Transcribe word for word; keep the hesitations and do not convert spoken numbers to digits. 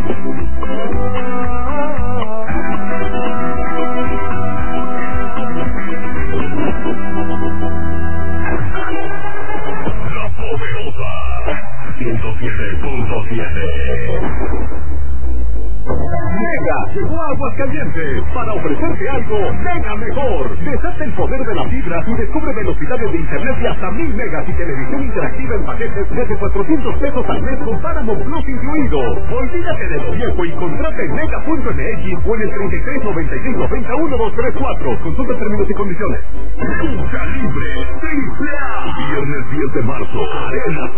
ciento siete punto siete. Mega llegó a Aguascalientes para ofrecerte algo mega mejor. Desata el poder de la fibra y descubre velocidades de internet de hasta mil megas y televisión interactiva en paquetes desde cuatrocientos pesos al mes con Paramount Plus incluido. Olvídate de lo viejo y contrata en mega punto m x o en el treinta y tres noventa y seis noventa uno dos tres cuatro. Consulta términos y condiciones. Lucha libre triple A. Viernes diez de marzo. Arena